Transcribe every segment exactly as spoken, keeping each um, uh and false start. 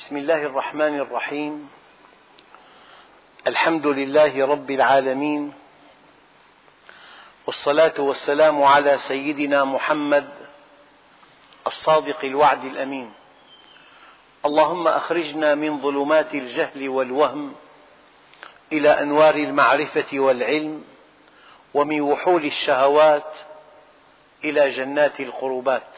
بسم الله الرحمن الرحيم. الحمد لله رب العالمين، والصلاة والسلام على سيدنا محمد الصادق الوعد الأمين. اللهم أخرجنا من ظلمات الجهل والوهم إلى أنوار المعرفة والعلم، ومن وحول الشهوات إلى جنات القربات.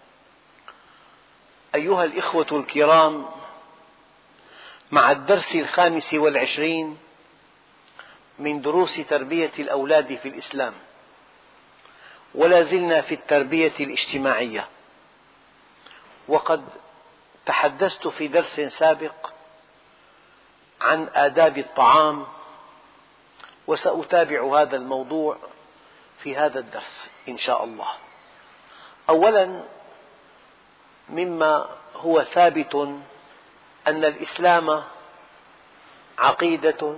أيها الإخوة الكرام، مع الدرس الخامس والعشرين من دروس تربية الأولاد في الإسلام، ولا زلنا في التربية الاجتماعية. وقد تحدثت في درس سابق عن آداب الطعام، وسأتابع هذا الموضوع في هذا الدرس إن شاء الله. أولاً، مما هو ثابت أن الإسلام عقيدة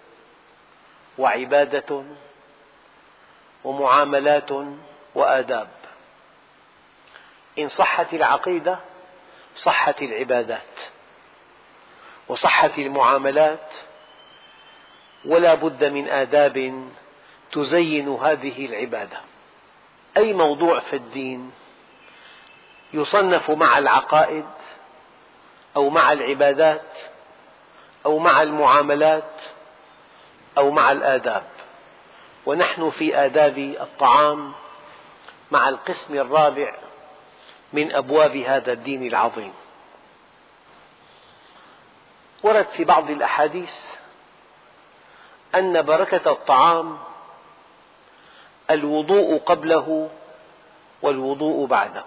وعبادة ومعاملات وآداب. إن صحت العقيدة صحت العبادات وصحت المعاملات، ولا بد من آداب تزين هذه العبادة. أي موضوع في الدين يصنف مع العقائد أو مع العبادات أو مع المعاملات أو مع الآداب، ونحن في آداب الطعام مع القسم الرابع من أبواب هذا الدين العظيم. ورد في بعض الأحاديث أن بركة الطعام الوضوء قبله والوضوء بعده.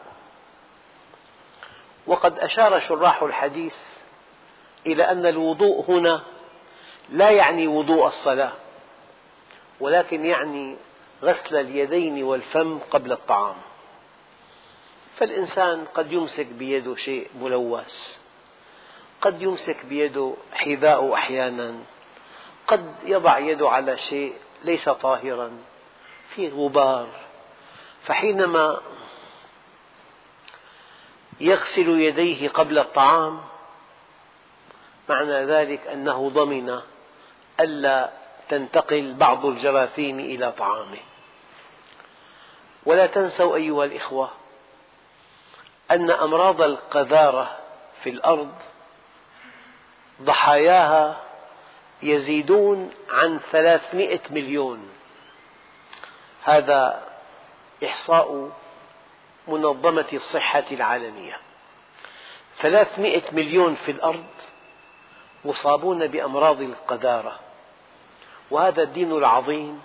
وقد أشار شراح الحديث إلى أن الوضوء هنا لا يعني وضوء الصلاة، ولكن يعني غسل اليدين والفم قبل الطعام. فالإنسان قد يمسك بيده شيء ملوث، قد يمسك بيده حذاء أحيانا، قد يضع يده على شيء ليس طاهرا فيه غبار، فحينما يغسل يديه قبل الطعام معنى ذلك أنه ضمن ألا تنتقل بعض الجراثيم إلى طعامه. ولا تنسوا أيها الإخوة أن أمراض القذارة في الأرض ضحاياها يزيدون عن ثلاثمئة مليون. هذا إحصاء منظمة الصحة العالمية. ثلاثمئة مليون في الأرض مصابون بأمراض القذارة. وهذا الدين العظيم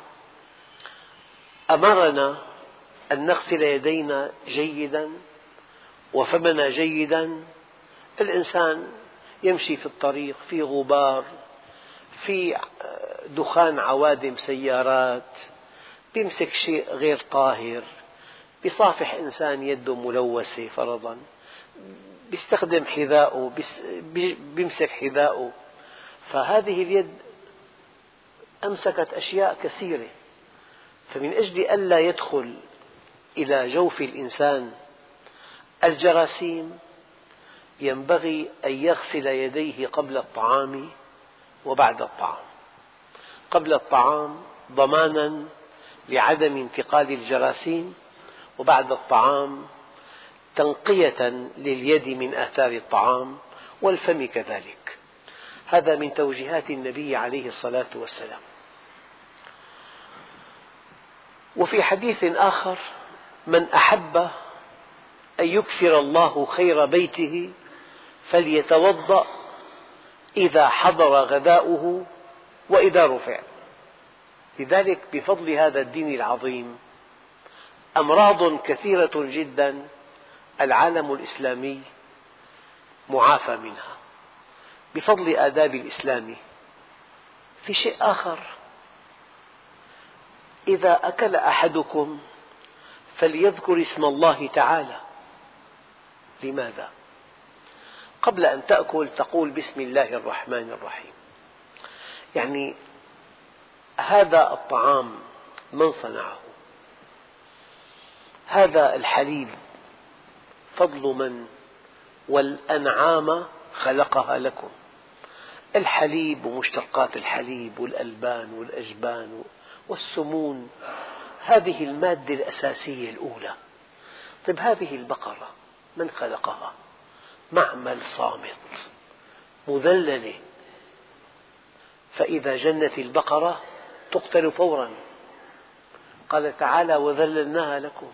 أمرنا أن نغسل يدينا جيدا وفمنا جيدا. الإنسان يمشي في الطريق، في غبار، في دخان عوادم سيارات، يمسك شيء غير طاهر، بيصافح إنسان يده ملوثة فرضاً، بيستخدم حذاءه، بيمسك حذاءه، فهذه اليد أمسكت أشياء كثيرة. فمن أجل ألا يدخل إلى جوف الإنسان الجراثيم ينبغي أن يغسل يديه قبل الطعام وبعد الطعام. قبل الطعام ضماناً لعدم انتقال الجراثيم، وبعد الطعام تنقية لليد من آثار الطعام، والفم كذلك. هذا من توجيهات النبي عليه الصلاة والسلام. وفي حديث آخر: من أحب أن يكثر الله خير بيته فليتوضأ إذا حضر غداؤه وإذا رفع. لذلك بفضل هذا الدين العظيم أمراض كثيرة جدا العالم الإسلامي معافى منها بفضل آداب الإسلام. في شيء آخر: إذا أكل أحدكم فليذكر اسم الله تعالى. لماذا؟ قبل أن تأكل تقول بسم الله الرحمن الرحيم. يعني هذا الطعام من صنعه؟ هذا الحليب فضل من؟ والأنعام خلقها لكم. الحليب ومشتقات الحليب والألبان والأجبان والسمون، هذه المادة الأساسية الأولى. طيب هذه البقرة من خلقها؟ معمل صامت مذللة، فإذا جنت البقرة تقتل فورا. قال تعالى وذللناها لكم.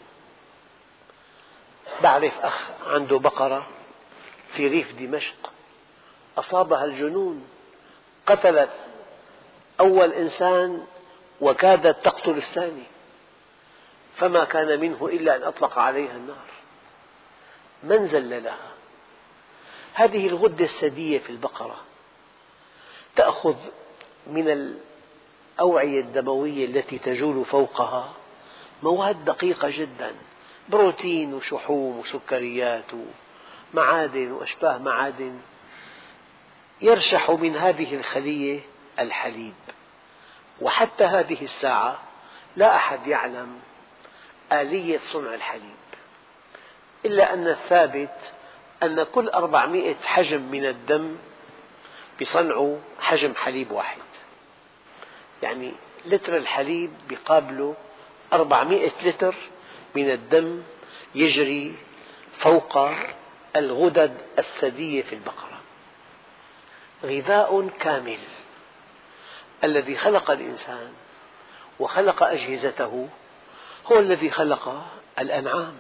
بعرف أخ عنده بقرة في ريف دمشق، أصابها الجنون، قتلت أول إنسان وكادت تقتل الثاني، فما كان منه إلا أن أطلق عليها النار. من ذللها؟ هذه الغدة الثديية في البقرة تأخذ من الأوعية الدموية التي تجول فوقها مواد دقيقة جدا، بروتين وشحوم وسكريات ومعادن وأشباه معادن، يرشح من هذه الخلية الحليب. وحتى هذه الساعة لا أحد يعلم آلية صنع الحليب، إلا أن الثابت أن كل أربعمئة حجم من الدم يصنعوا حجم حليب واحد. يعني لتر الحليب يقابله أربعمئة لتر من الدم يجري فوق الغدد الثديية في البقرة. غذاء كامل. الذي خلق الإنسان وخلق أجهزته هو الذي خلق الأنعام.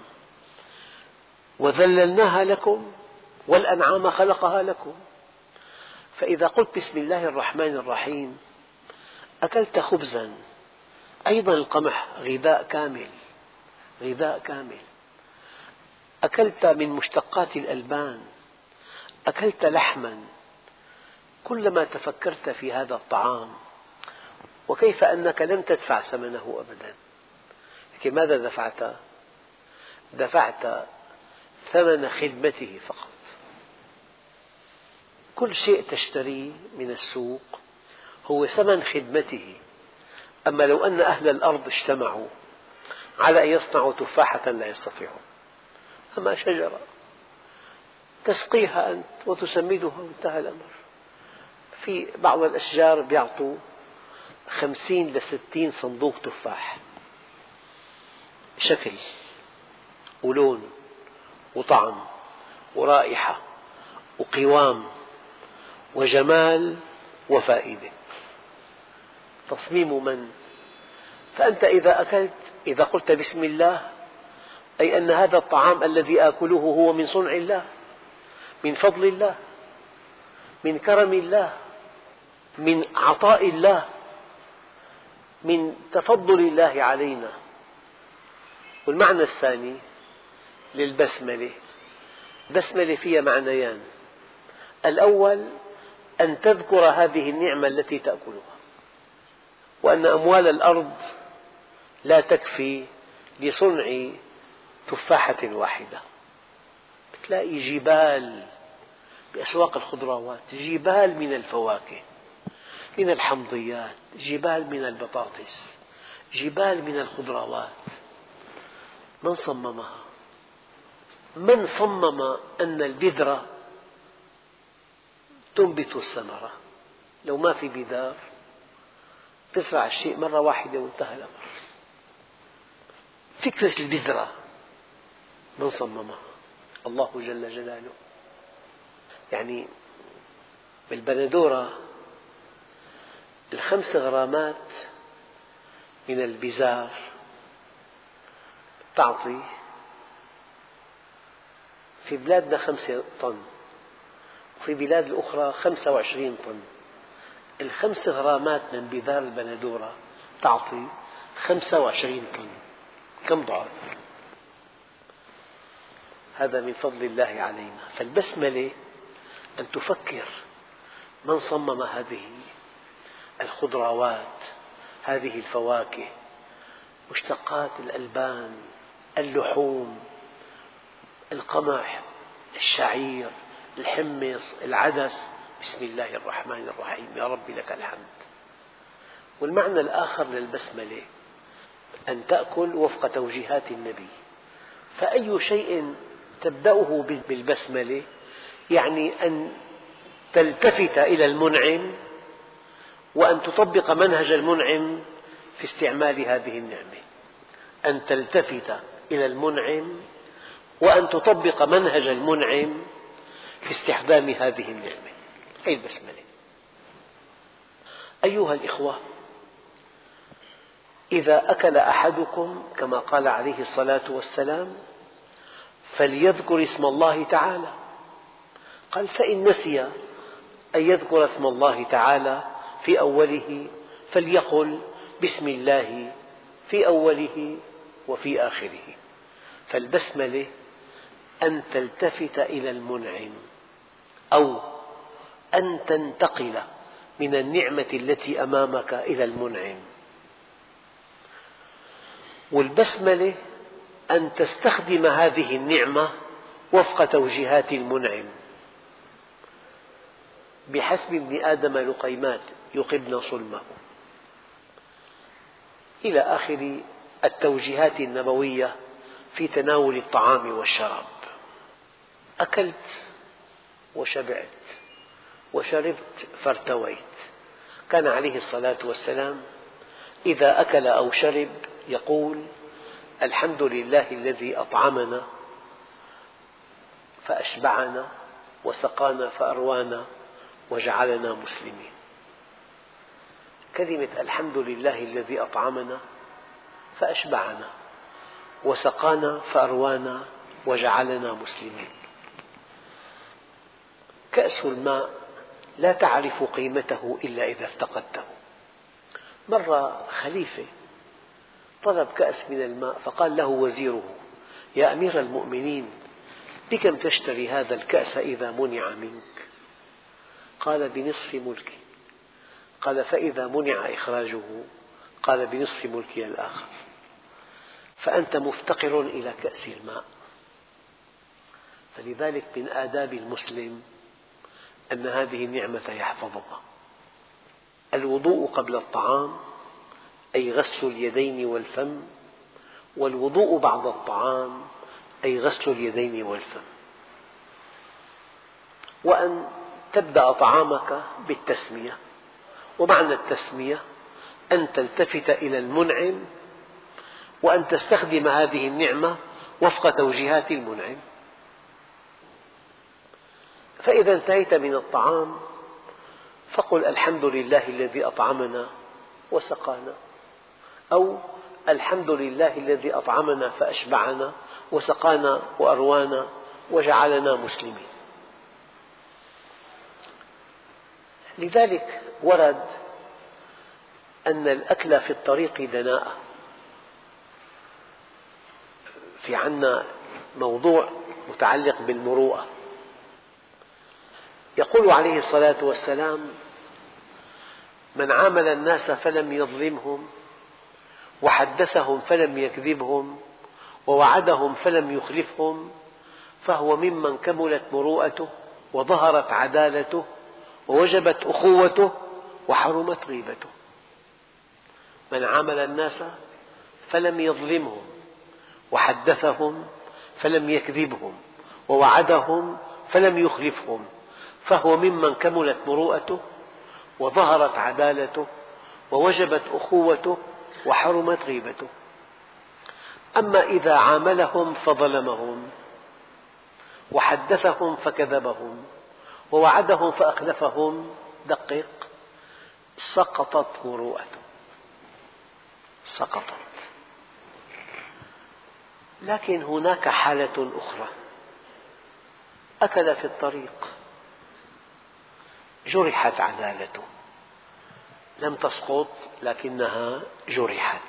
وذللناها لكم والأنعام خلقها لكم. فإذا قلت بسم الله الرحمن الرحيم أكلت خبزا. أيضا القمح غذاء كامل، غذاء كامل. أكلت من مشتقات الألبان، أكلت لحما. كلما تفكرت في هذا الطعام وكيف أنك لم تدفع ثمنه أبدا، لكن ماذا دفعت؟ دفعت ثمن خدمته فقط. كل شيء تشتريه من السوق هو ثمن خدمته. أما لو أن أهل الأرض اجتمعوا على أن يصنعوا تفاحة لا يستطيعون، أما شجرة تسقيها أنت وتسمدها وانتهى الأمر. في بعض الأشجار يعطوا خمسين لستين صندوق تفاح، شكل ولون وطعم ورائحة وقوام وجمال وفائدة. تصميم من؟ فأنت إذا أكلت، إذا قلت بسم الله، أي أن هذا الطعام الذي آكله هو من صنع الله، من فضل الله، من كرم الله، من عطاء الله، من تفضل الله علينا. والمعنى الثاني للبسملة، البسملة فيها معنيان. الأول أن تذكر هذه النعمة التي تأكلها، وأن أموال الأرض لا تكفي لصنع تفاحة واحدة. تلاقي جبال بأسواق الخضروات، جبال من الفواكه، من الحمضيات، جبال من البطاطس، جبال من الخضروات. من صممها؟ من صمم أن البذرة تنبت الثمرة؟ لو ما في بذار تزرع الشيء مرة واحدة وانتهى الأمر. فكرة البذرة من صممها؟ الله جل جلاله. يعني بالبندورة الخمس غرامات من البزار تعطي في بلادنا خمسة طن، وفي بلاد الأخرى خمسة وعشرين طن. الخمس غرامات من بذار البندورة تعطي خمسة وعشرين طن. كم ضعف؟ هذا من فضل الله علينا. فالبسملة أن تفكر من صمم هذه الخضروات، هذه الفواكه، مشتقات الألبان، اللحوم، القمح، الشعير، الحمص، العدس. بسم الله الرحمن الرحيم، يا رب لك الحمد. والمعنى الآخر للبسملة أن تأكل وفق توجيهات النبي. فأي شيء تبدأه بالبسملة يعني أن تلتفت إلى المنعم وأن تطبق منهج المنعم في استعمال هذه النعمة. أن تلتفت إلى المنعم وأن تطبق منهج المنعم في استخدام هذه النعمة. هذه البسملة. أيها الإخوة، إذا أكل أحدكم كما قال عليه الصلاة والسلام فليذكر اسم الله تعالى. قال: فإن نسي أن يذكر اسم الله تعالى في أوله فليقل بسم الله في أوله وفي آخره. فالبسملة أن تلتفت إلى المنعم أو أن تنتقل من النعمة التي أمامك إلى المنعم. والبسملة أن تستخدم هذه النعمة وفق توجيهات المنعم. بحسب ابن آدم لقيمات يقبن صلمه، إلى آخر التوجيهات النبوية في تناول الطعام والشراب. أكلت وشبعت وشربت فارتويت. كان عليه الصلاة والسلام إذا أكل أو شرب يقول: الحمد لله الذي أطعمنا فأشبعنا وسقانا فأروانا وجعلنا مسلمين. كلمة الحمد لله الذي أطعمنا فأشبعنا وسقانا فأروانا وجعلنا مسلمين. كأس الماء لا تعرف قيمته إلا إذا افتقدته. مرة خليفة طلب كأس من الماء فقال له وزيره: يا أمير المؤمنين، بكم تشتري هذا الكأس إذا منع منك؟ قال: بنصف ملكي. قال: فإذا منع إخراجه؟ قال: بنصف ملكي الآخر. فأنت مفتقر إلى كأس الماء. فلذلك من آداب المسلم أن هذه النعمة يحفظها. الوضوء قبل الطعام أي غسل اليدين والفم، والوضوء بعد الطعام أي غسل اليدين والفم. وأن تبدأ طعامك بالتسمية، ومعنى التسمية أن تلتفت إلى المنعم وأن تستخدم هذه النعمة وفق توجيهات المنعم. فإذا انتهيت من الطعام فقل: الحمد لله الذي أطعمنا وسقانا، أو الحمد لله الذي أطعمنا فأشبعنا وسقانا وأروانا وجعلنا مسلمين. لذلك ورد أن الأكل في الطريق دناءة. في عنا موضوع متعلق بالمروءة. يقول عليه الصلاة والسلام: من عامل الناس فلم يظلمهم وحدثهم فلم يكذبهم ووعدهم فلم يخلفهم فهو ممن كملت مروءته وظهرت عدالته ووجبت أخوته وحرمت غيبته. من عامل الناس فلم يظلمهم وحدثهم فلم يكذبهم ووعدهم فلم يخلفهم فهو ممن كملت مروءته وظهرت عدالته ووجبت أخوته وحرمت غيبته. أما إذا عاملهم فظلمهم وحدثهم فكذبهم ووعدهم فأخلفهم، دقق، سقطت مروءته، سقطت. لكن هناك حالة أخرى: أكل في الطريق، جرحت عدالته، لم تسقط لكنها جرحت.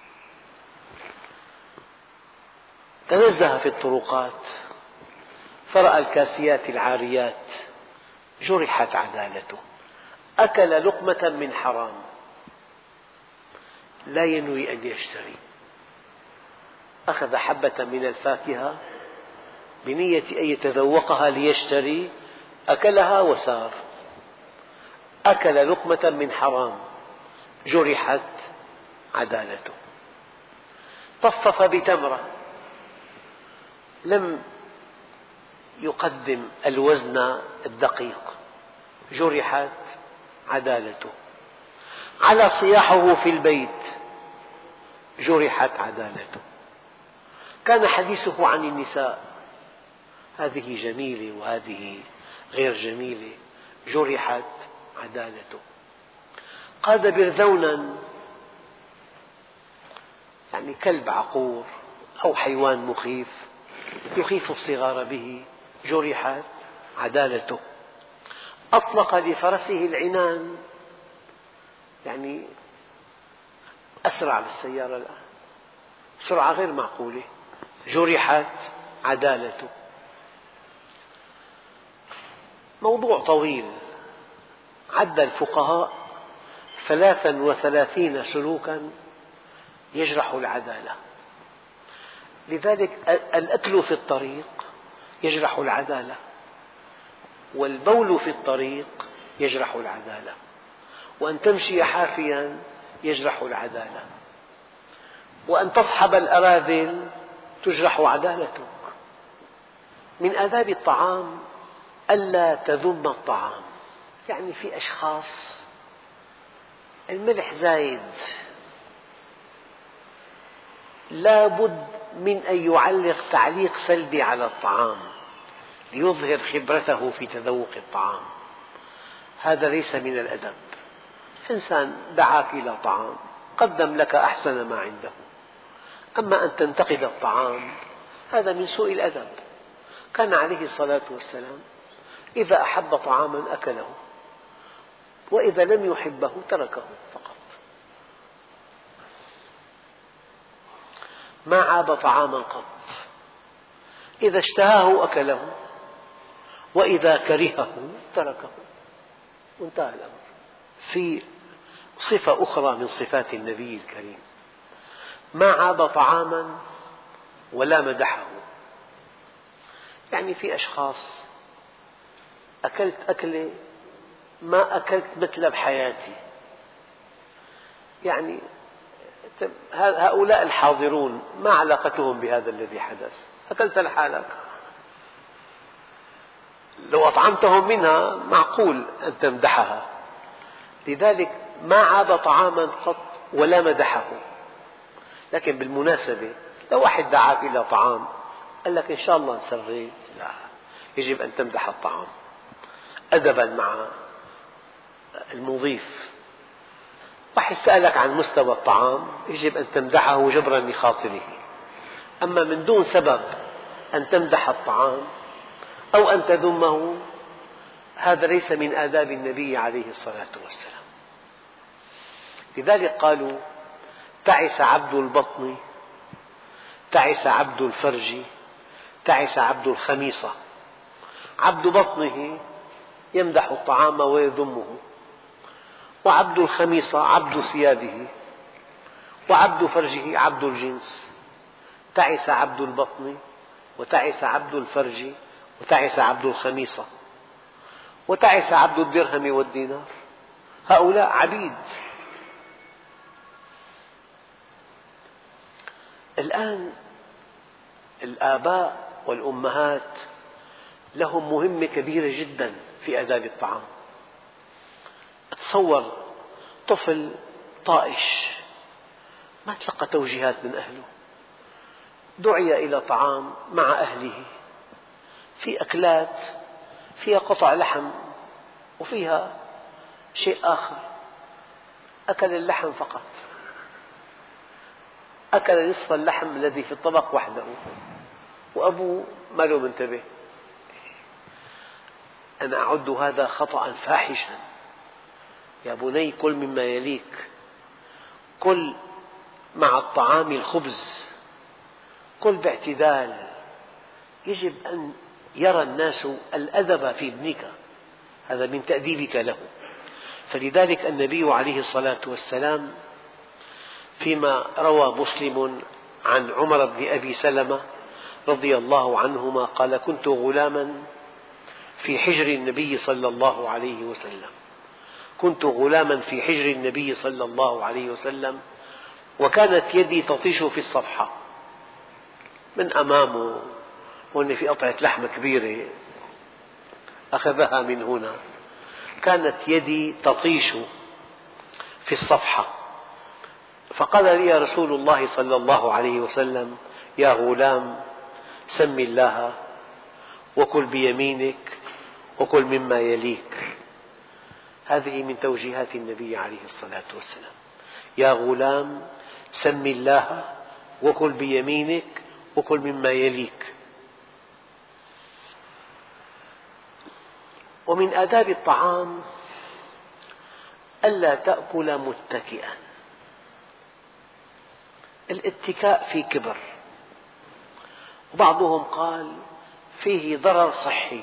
تنزه في الطرقات فرأى الكاسيات العاريات، جرحت عدالته. أكل لقمة من حرام، لا ينوي أن يشتري، أخذ حبة من الفاكهة بنية أن يتذوقها ليشتري، أكلها وسار. أكل لقمة من حرام، جرحت عدالته. طفف بتمرة، لم يقدم الوزن الدقيق، جرحت عدالته. على صياحه في البيت جرحت عدالته. كان حديثه عن النساء، هذه جميلة وهذه غير جميلة، جرحت عدالته. قاد برذونا، يعني كلب عقور أو حيوان مخيف يخيف الصغار به، جرحت عدالته. أطلق لفرسه العنان، يعني أسرع بالسيارة الآن سرعة غير معقولة، جرحت عدالته. موضوع طويل، عد الفقهاء ثلاثا وثلاثين سلوكا يجرح العدالة. لذلك الأكل في الطريق يجرح العدالة، والبول في الطريق يجرح العدالة، وأن تمشي حافيا يجرح العدالة، وأن تصحب الأراذل تجرح عدالتك. من آداب الطعام ألا تذم الطعام. يعني في أشخاص الملح زايد، لا بد من أن يعلق تعليق سلبي على الطعام ليظهر خبرته في تذوق الطعام. هذا ليس من الأدب. إنسان دعاك إلى طعام، قدم لك أحسن ما عنده، أما أن تنتقد الطعام هذا من سوء الأدب. كان عليه الصلاة والسلام إذا أحب طعاما أكله، وإذا لم يحبه تركه فقط. ما عاب طعاما قط، إذا اشتهاه أكله، وإذا كرهه تركه، وانتهى الأمر. في صفة أخرى من صفات النبي الكريم، ما عاب طعاما ولا مدحه. يعني في أشخاص أكلت أكلة ما أكلت مثل بحياتي، يعني هؤلاء الحاضرون ما علاقتهم بهذا الذي حدث، أكلت لحالك، لو أطعمتهم منها معقول أن تمدحها. لذلك ما عاب طعاما قط ولا مدحه. لكن بالمناسبة لو واحد دعاك إلى طعام قال لك إن شاء الله انسريت، لا، يجب أن تمدح الطعام أدبا مع المضيف. واحد سألك عن مستوى الطعام يجب أن تمدحه جبرا لخاطره. أما من دون سبب أن تمدح الطعام أو أن تذمه، هذا ليس من آداب النبي عليه الصلاة والسلام. لذلك قالوا تعس عبد البطن، تعس عبد الفرج، تعس عبد الخميصة. عبد بطنه يمدح الطعام ويذمه، وعبد الخميصة عبد ثيابه، وعبد فرجه عبد الجنس. تعس عبد البطن، وتعس عبد الفرج، وتعس عبد الخميصة، وتعس عبد الدرهم والدينار. هؤلاء عبيد. الآن الآباء والأمهات لهم مهمة كبيرة جدا في آداب الطعام. تصور طفل طائش ما تلقى توجيهات من أهله، دعي إلى طعام مع أهله، في أكلات فيها قطع لحم وفيها شيء آخر، أكل اللحم فقط، أكل نصف اللحم الذي في الطبق وحده، وأبوه ما له منتبه. أنا أعد هذا خطأ فاحشا. يا بني كل مما يليك، كل مع الطعام الخبز، كل باعتدال. يجب أن يرى الناس الأدب في ابنك، هذا من تأديبك له. فلذلك النبي عليه الصلاة والسلام فيما روى مسلم عن عمر بن أبي سلمة رضي الله عنهما قال: كنت غلاما في حجر النبي صلى الله عليه وسلم، كنت غلاما في حجر النبي صلى الله عليه وسلم، وكانت يدي تطيش في الصفحة من أمامه، وأن في قطعة لحم كبيرة أخذها من هنا، كانت يدي تطيش في الصفحة، فقال لي رسول الله صلى الله عليه وسلم: يا غلام، سم الله وكل بيمينك وكل مما يليك. هذه من توجيهات النبي عليه الصلاة والسلام: يا غلام، سم الله وكل بيمينك وكل مما يليك. ومن آداب الطعام ألا تأكل متكئا. الاتكاء في كبر، وبعضهم قال فيه ضرر صحي،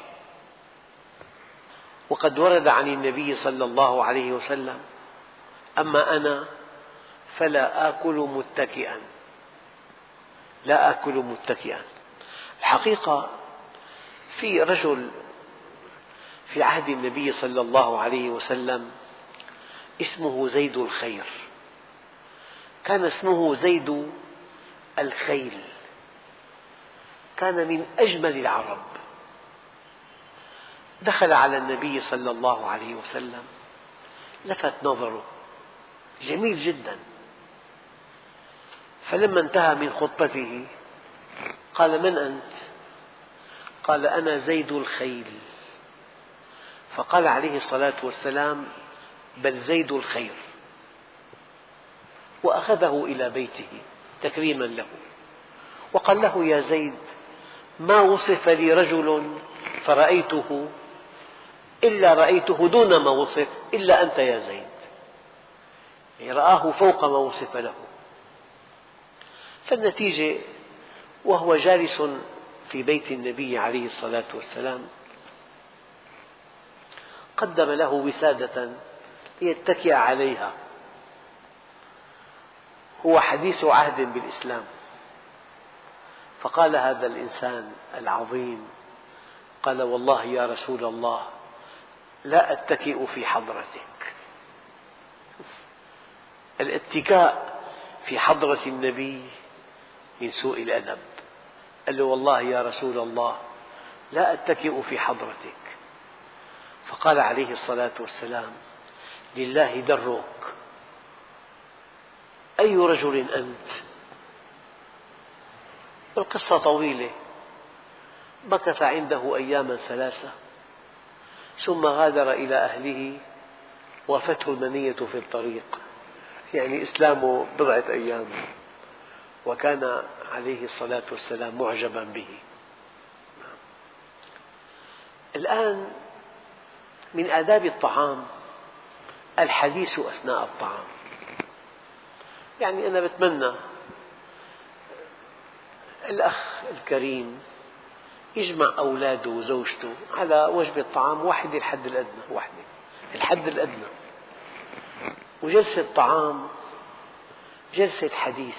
وقد ورد عن النبي صلى الله عليه وسلم: أما أنا فلا آكل متكئا، لا آكل متكئا. الحقيقة في رجل في عهد النبي صلى الله عليه وسلم اسمه زيد الخير، كان اسمه زيد الخيل، كان من أجمل العرب. دخل على النبي صلى الله عليه وسلم، لفت نظره، جميل جدا. فلما انتهى من خطبته قال: من أنت؟ قال: أنا زيد الخيل. فقال عليه الصلاة والسلام: بل زيد الخير. وأخذه إلى بيته تكريما له، وقال له: يا زيد، ما وصف لي رجل فرأيته إلا رأيته دون ما وصف إلا أنت يا زيد، يعني رآه فوق ما وصف له. فالنتيجة، وهو جالس في بيت النبي عليه الصلاة والسلام، قدم له وسادة ليتكئ عليها. هو حديث عهد بالإسلام، فقال هذا الإنسان العظيم: قال: والله يا رسول الله لا أتكئ في حضرتك. الاتكاء في حضرة النبي من سوء الأدب. قال له: والله يا رسول الله لا أتكئ في حضرتك. فقال عليه الصلاة والسلام: لله درك، أي رجل أنت؟ القصة طويلة. مكث عنده أياما ثلاثة، ثم غادر إلى أهله، وافته المنية في الطريق، يعني إسلامه بضعة أيام، وكان عليه الصلاة والسلام معجبا به. الآن من آداب الطعام الحديث أثناء الطعام. يعني أنا بتمنى الأخ الكريم يجمع أولاده وزوجته على وجبة طعام واحدة، الحد الأدنى واحدة، الحد الأدنى، وجلسة طعام، جلسة حديث،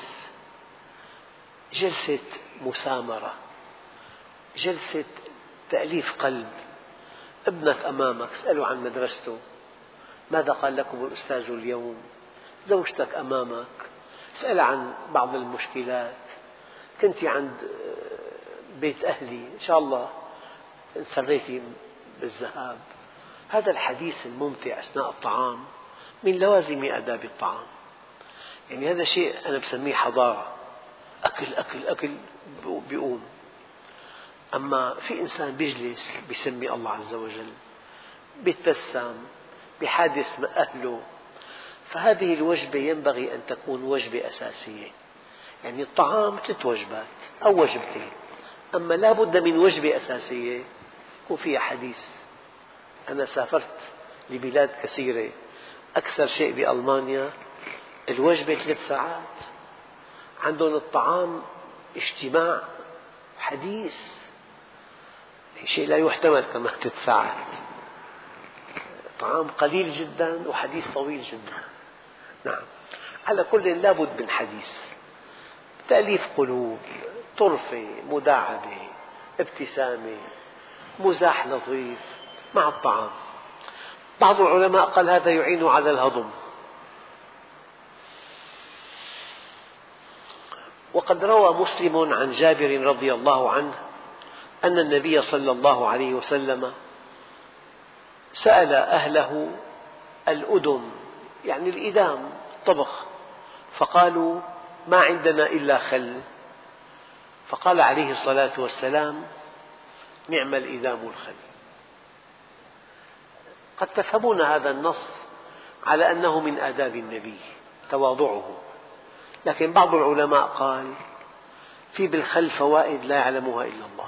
جلسة مسامرة، جلسة تأليف قلب. ابنك أمامك، اسأله عن مدرسته، ماذا قال لكم الأستاذ اليوم؟ زوجتك أمامك، اسأل عن بعض المشكلات. كنت عند بيت أهلي، إن شاء الله انسريتي بالذهاب. هذا الحديث الممتع أثناء الطعام من لوازم آداب الطعام. يعني هذا شيء أنا بسميه حضارة، أكل أكل أكل بيقوم. أما في إنسان بيجلس بيسمي الله عز وجل، بيتبسم، بيحادث أهله. فهذه الوجبة ينبغي أن تكون وجبة أساسية. يعني الطعام ثلاث وجبات أو وجبتين، أما لا بد من وجبة أساسية يكون فيها حديث. أنا سافرت لبلاد كثيرة، أكثر شيء بألمانيا الوجبة ثلاث ساعات، عندهم الطعام اجتماع حديث، شيء لا يحتمل كمان ثلاث ساعات. طعام قليل جدا وحديث طويل جدا. نعم، على كل لابد من حديث، تأليف قلوب، طرفة، مداعبة، ابتسامة، مزاح لطيف مع الطعام. بعض العلماء قال هذا يعين على الهضم. وقد روى مسلم عن جابر رضي الله عنه أن النبي صلى الله عليه وسلم سأل أهله الأدم يعني الإدام الطبخ، فقالوا ما عندنا إلا خل، فقال عليه الصلاة والسلام نعم الإدام الخل. قد تفهمون هذا النص على أنه من آداب النبي تواضعه، لكن بعض العلماء قال في بالخل فوائد لا يعلمها إلا الله.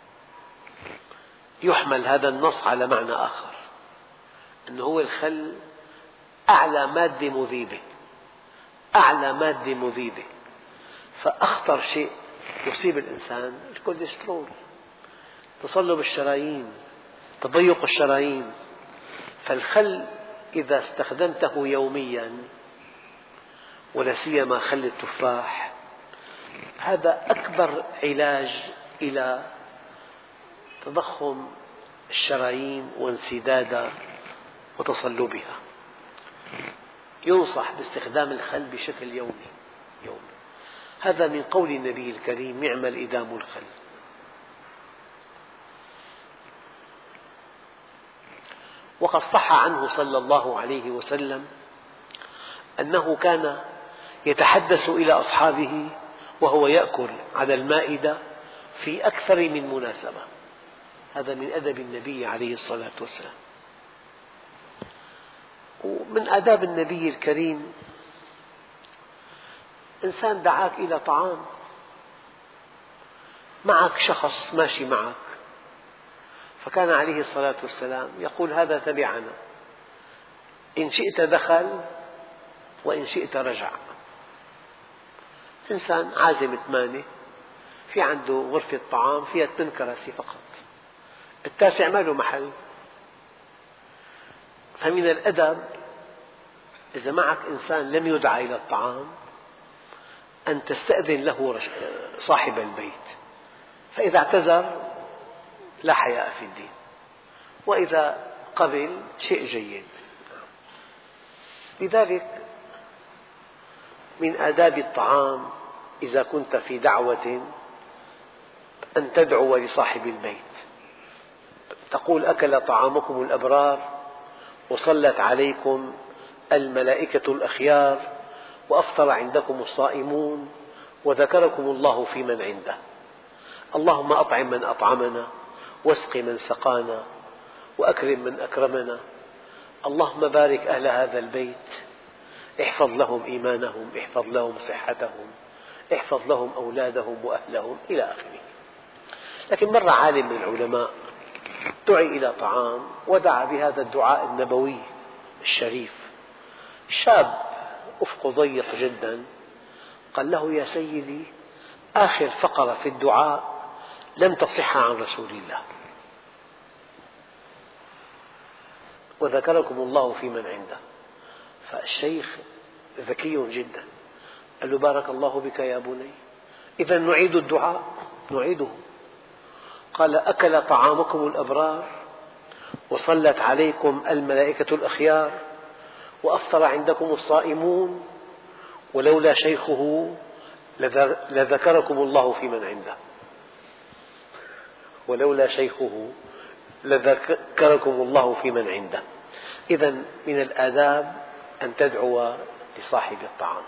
يحمل هذا النص على معنى آخر، أنه هو الخل أعلى مادة مذيبة، أعلى مادة مذيبة، فأخطر شيء يصيب الإنسان الكوليسترول، تصلب الشرايين، تضيق الشرايين. فالخل إذا استخدمته يوميا، ولا سيما خل التفاح، هذا أكبر علاج إلى تضخم الشرايين وانسدادها وتصلبها. ينصح باستخدام الخل بشكل يومي يومي. هذا من قول النبي الكريم نعم الإدام الخل. وقد صح عنه صلى الله عليه وسلم أنه كان يتحدث إلى أصحابه وهو يأكل على المائدة في أكثر من مناسبة. هذا من أدب النبي عليه الصلاة والسلام. ومن آداب النبي الكريم إنسان دعاك إلى طعام، معك شخص ماشي معك، فكان عليه الصلاة والسلام يقول هذا تبعنا، إن شئت دخل وإن شئت رجع. إنسان عازم ثمانية، في عنده غرفة طعام فيها ثمان كراسي فقط، التاسع ما له محل. فمن الأدب إذا معك إنسان لم يدعى إلى الطعام أن تستأذن له صاحب البيت، فإذا اعتذر لا حياء في الدين، وإذا قبل شيء جيد. لذلك من آداب الطعام إذا كنت في دعوة أن تدعو لصاحب البيت، تقول أكل طعامكم الأبرار وصلت عليكم الملائكة الأخيار وأفطر عندكم الصائمون وذكركم الله في من عنده. اللهم أطعم من أطعمنا واسق من سقانا وأكرم من أكرمنا. اللهم بارك أهل هذا البيت، احفظ لهم إيمانهم، احفظ لهم صحتهم، احفظ لهم أولادهم وأهلهم إلى آخره. لكن مر عالم من العلماء دعي إلى طعام ودعا بهذا الدعاء النبوي الشريف. شاب أفقه ضيق جدا قال له يا سيدي آخر فقرة في الدعاء لم تصح عن رسول الله، وذكركم الله في من عنده. فالشيخ ذكي جدا قال له بارك الله بك يا بني، إذا نعيد الدعاء. نعيده. قال أكل طعامكم الأبرار وصلت عليكم الملائكة الأخيار وأفطر عندكم الصائمون ولولا شيخه لذكركم الله في من عنده. ولولا شيخه لذكركم الله في من عنده. إذا من الآداب أن تدعو لصاحب الطعام.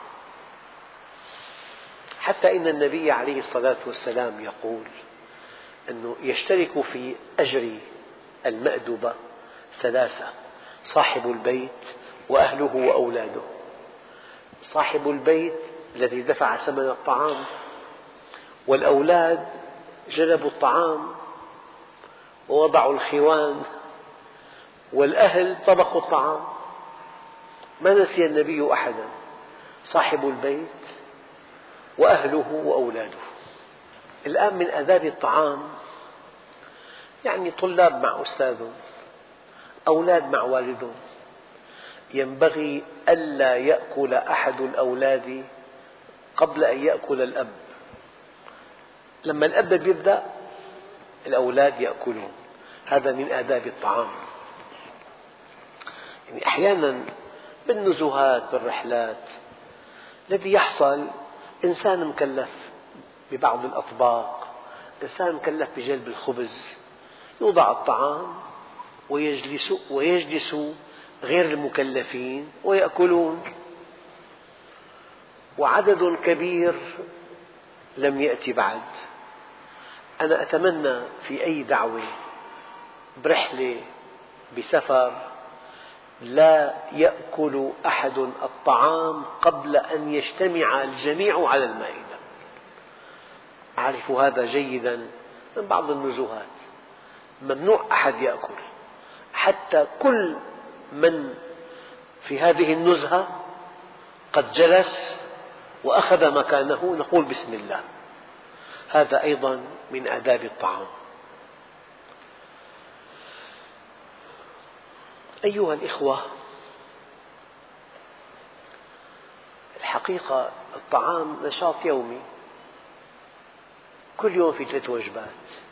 حتى إن النبي عليه الصلاة والسلام يقول أنه يشترك في أجر المأدبة ثلاثة: صاحب البيت وأهله وأولاده. صاحب البيت الذي دفع ثمن الطعام، والأولاد جلبوا الطعام ووضعوا الخوان، والأهل طبخوا الطعام. ما نسي النبي أحدا، صاحب البيت وأهله وأولاده. الآن من آداب الطعام يعني طلاب مع أستاذهم، أولاد مع والدهم، ينبغي ألا يأكل أحد الأولاد قبل أن يأكل الأب. لما الأب يبدأ الأولاد يأكلون. هذا من آداب الطعام. يعني أحيانا بالنزهات بالرحلات الذي يحصل إنسان مكلف ببعض الأطباق، إنسان مكلف بجلب الخبز، يوضع الطعام ويجلس, ويجلس غير المكلفين ويأكلون، وعدد كبير لم يأتي بعد. أنا أتمنى في أي دعوة، برحلة، بسفر، لا يأكل أحد الطعام قبل أن يجتمع الجميع على المائدة. أعرف هذا جيدا من بعض النزهات، ممنوع أحد يأكل حتى كل من في هذه النزهة قد جلس وأخذ مكانه نقول بسم الله. هذا أيضا من آداب الطعام. أيها الإخوة، الحقيقة الطعام نشاط يومي، كل يوم في ثلاث وجبات،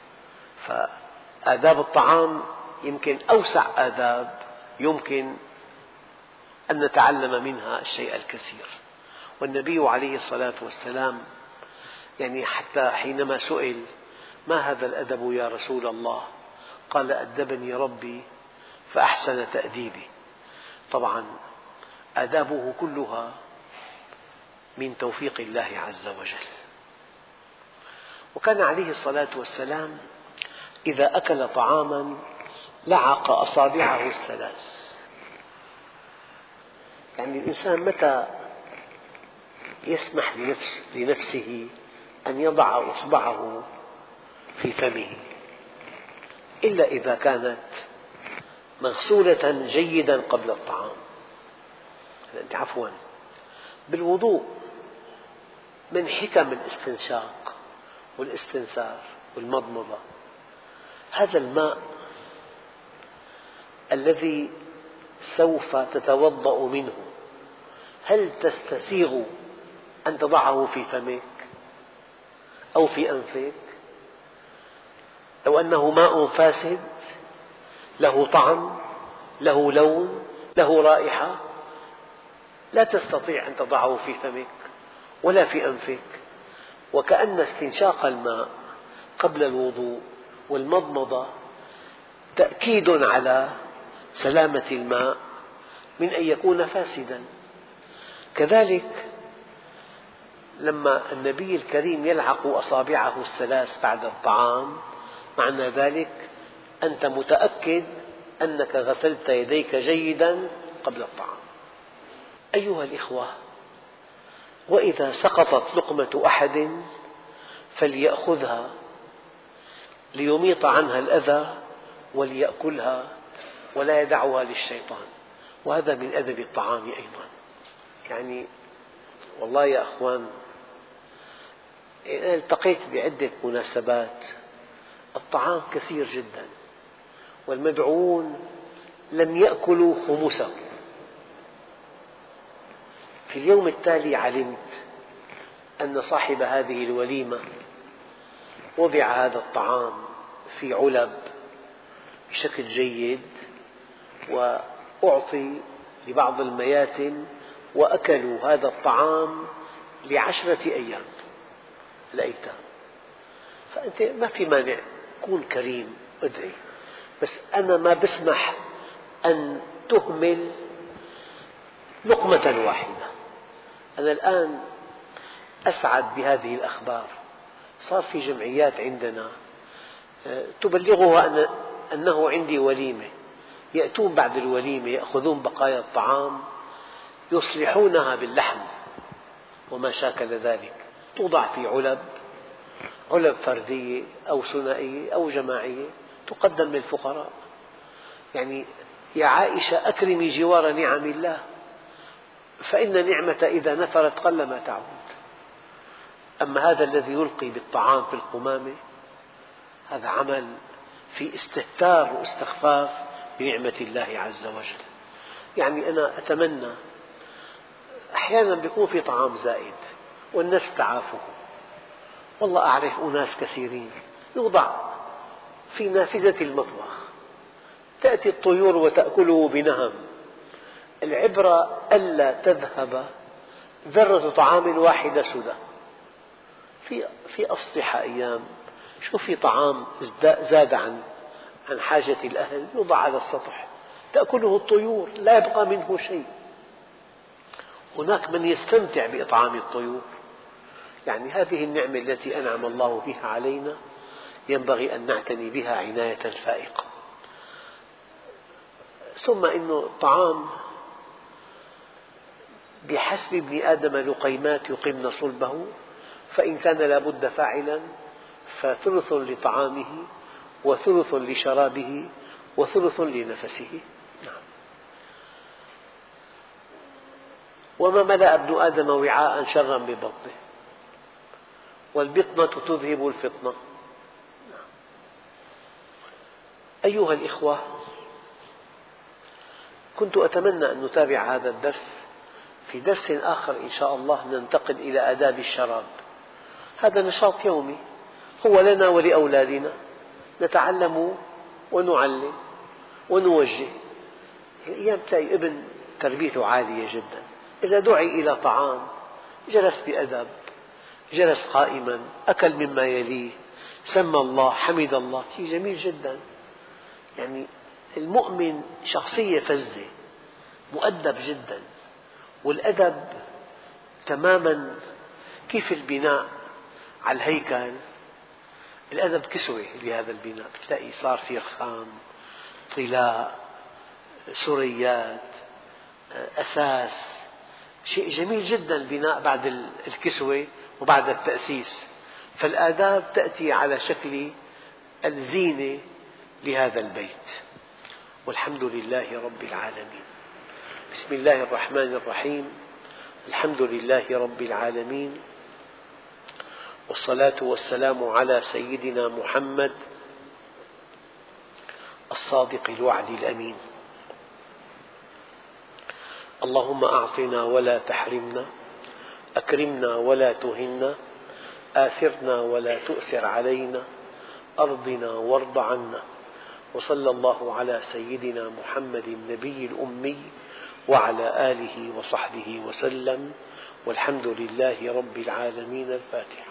فآداب الطعام يمكن أوسع آداب يمكن أن نتعلم منها الشيء الكثير. والنبي عليه الصلاة والسلام يعني حتى حينما سئل ما هذا الأدب يا رسول الله؟ قال أدبني ربي فأحسن تأديبي. طبعا آدابه كلها من توفيق الله عز وجل. وكان عليه الصلاة والسلام إذا أكل طعاما لعق أصابعه الثلاث. يعني الإنسان متى يسمح لنفسه أن يضع إصبعه في فمه إلا إذا كانت مغسولة جيدا قبل الطعام. عفوا، بالوضوء من حكم الاستنشاق والاستنثار والمضمضة هذا الماء الذي سوف تتوضأ منه، هل تستسيغ أن تضعه في فمك أو في أنفك؟ لو أنه ماء فاسد له طعم، له لون، له رائحة، لا تستطيع أن تضعه في فمك ولا في أنفك. وكأن استنشاق الماء قبل الوضوء والمضمضة تأكيد على سلامة الماء من أن يكون فاسدا. كذلك لما النبي الكريم يلعق أصابعه الثلاث بعد الطعام، معنى ذلك أنت متأكد أنك غسلت يديك جيدا قبل الطعام. أيها الإخوة، وإذا سقطت لقمة أحد فليأخذها ليميط عنها الأذى وليأكلها ولا يدعها للشيطان. وهذا من أدب الطعام أيضا. يعني والله يا أخوان، أنا التقيت بعدة مناسبات الطعام كثير جدا والمدعوون لم يأكلوا خمسه. في اليوم التالي علمت أن صاحب هذه الوليمة وضع هذا الطعام في علب بشكل جيد وأعطي لبعض المياتم وأكلوا هذا الطعام لعشرة أيام الأيتام. فأنت ما في مانع، كون كريم، ادعي، بس أنا ما بسمح أن تهمل لقمة واحدة. أنا الآن أسعد بهذه الأخبار. صار في جمعيات عندنا تبلغها أن أنه عندي وليمة، يأتون بعد الوليمة يأخذون بقايا الطعام يصلحونها باللحم وما شاكل ذلك، توضع في علب، علب فردية أو ثنائية أو جماعية، تقدم للفقراء. يعني يا عائشة أكرمي جوار نعم الله، فإن النعمة إذا نفرت قلما تعود. أما هذا الذي يلقي بالطعام في القمامة هذا عمل في استهتار واستخفاف بنعمة الله عز وجل. يعني أنا أتمنى، أحيانا يكون في طعام زائد والنفس تعافه. والله أعرف أناس كثيرين يوضع في نافذة المطبخ، تأتي الطيور وتأكله بنهم. العبرة ألا تذهب ذرة طعام واحدة سدى. في في أسطح أيام شوف في طعام زاد عن عن حاجة الأهل يوضع على السطح تأكله الطيور لا يبقى منه شيء. هناك من يستمتع بإطعام الطيور. يعني هذه النعمة التي أنعم الله بها علينا ينبغي أن نعتني بها عناية فائقة. ثم إن الطعام بحسب ابن آدم لقيمات يقمن صلبه، فإن كان لا بد فاعلا فثلث لطعامه وثلث لشرابه وثلث لنفسه. نعم. وما ملأ ابن آدم وعاء شرا ببطنه والبطنة تذهب الفطنة. نعم. أيها الإخوة، كنت أتمنى أن نتابع هذا الدرس في درس آخر إن شاء الله. ننتقل إلى آداب الشراب. هذا نشاط يومي هو لنا ولأولادنا، نتعلم ونعلم ونوجه. أيام تلاقي ابن تربيته عالية جدا، إذا دعي إلى طعام جلس بأدب، جلس قائما، أكل مما يليه، سمى الله، حمد الله، شيء جميل جدا. يعني المؤمن شخصية فذة، مؤدب جدا. والأدب تماما كيف البناء على الهيكل، الأدب كسوة لهذا البناء. تلاقي صار في رخام، طلاء، سريات، أساس، شيء جميل جدا البناء بعد الكسوة وبعد التأسيس. فالآداب تأتي على شكل الزينة لهذا البيت. والحمد لله رب العالمين. بسم الله الرحمن الرحيم. الحمد لله رب العالمين، والصلاة والسلام على سيدنا محمد الصادق الوعد الأمين. اللهم أعطنا ولا تحرمنا، أكرمنا ولا تهنا، آثرنا ولا تؤثر علينا، أرضنا وارض عنا. وصلى الله على سيدنا محمد النبي الأمي وعلى آله وصحبه وسلم، والحمد لله رب العالمين. الفاتحة.